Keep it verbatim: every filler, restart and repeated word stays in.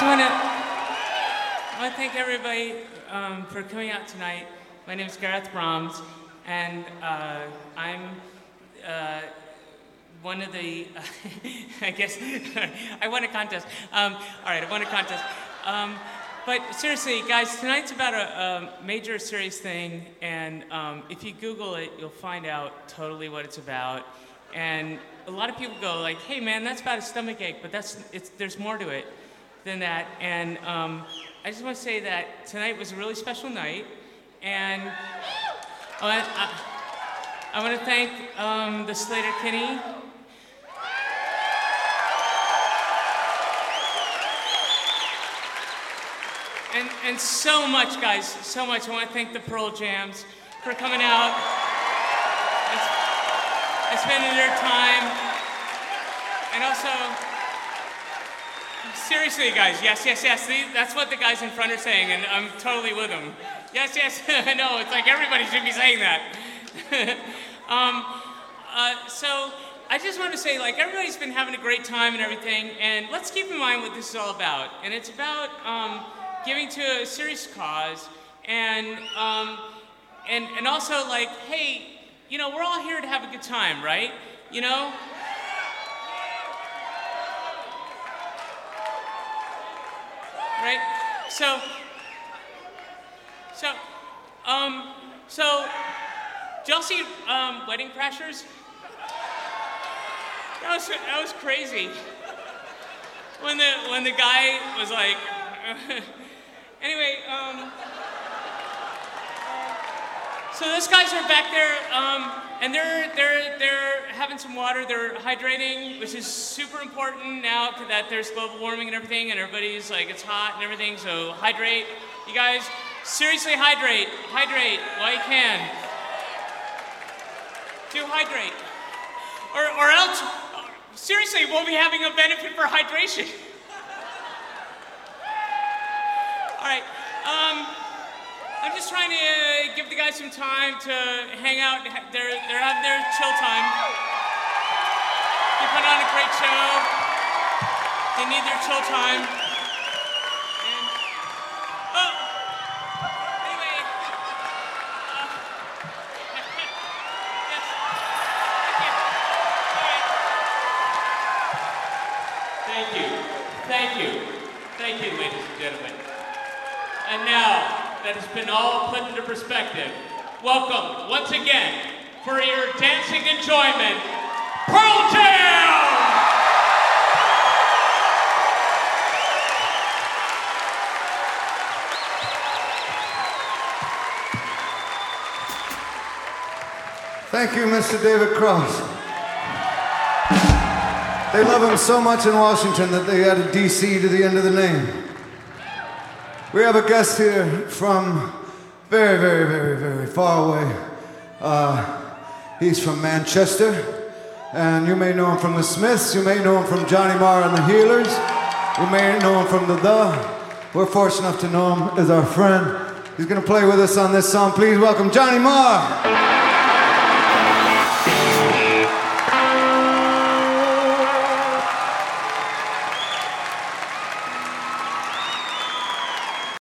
just want to I want to thank everybody um, for coming out tonight. My name is Gareth Brahms, and uh, I'm uh, one of the, uh, I guess, I won a contest. Um, all right, I won a contest. Um, but seriously, guys, tonight's about a, a major serious thing, and um, if you Google it, you'll find out totally what it's about. And a lot of people go like, hey man, that's about a stomach ache, but that's it's there's more to it than that. And um, I just want to say that tonight was a really special night, and I want, I, I want to thank um, the Sleater-Kinney. And, and so much, guys, so much. I want to thank the Pearl Jams for coming out and spending their time. And also, seriously, guys, yes, yes, yes. That's what the guys in front are saying, and I'm totally with them. Yes, yes, I know. It's like everybody should be saying that. um, uh, so I just want to say, like, everybody's been having a great time and everything, and let's keep in mind what this is all about. And it's about um, giving to a serious cause, and um, and and also like, hey, you know, we're all here to have a good time, right? You know. Right? So, so, um, so, did y'all see um, Wedding Crashers? That was that was crazy. When the when the guy was like, anyway, um, so those guys are back there, um, and they're they're they're having some water. They're hydrating, which is super important now that there's global warming and everything, and everybody's like it's hot and everything. So hydrate, you guys. Seriously, hydrate, hydrate while you can. Do hydrate, or or else, seriously, we'll be having a benefit for hydration. All right. Um, I'm just trying to uh, give the guys some time to hang out. They're, they're having their chill time. They put on a great show. They need their chill time. And, oh, anyway. Uh, yes. Thank you. All right. Thank you. Thank you. Thank you, ladies and gentlemen. And now, that has been all put into perspective. Welcome, once again, for your dancing enjoyment, Pearl Jam! Thank you, Mister David Cross. They love him so much in Washington that they added D C to the end of the name. We have a guest here from very, very, very, very far away. Uh, he's from Manchester, and you may know him from the Smiths, you may know him from Johnny Marr and the Healers, you may know him from the The. We're fortunate enough to know him as our friend. He's gonna play with us on this song. Please welcome Johnny Marr.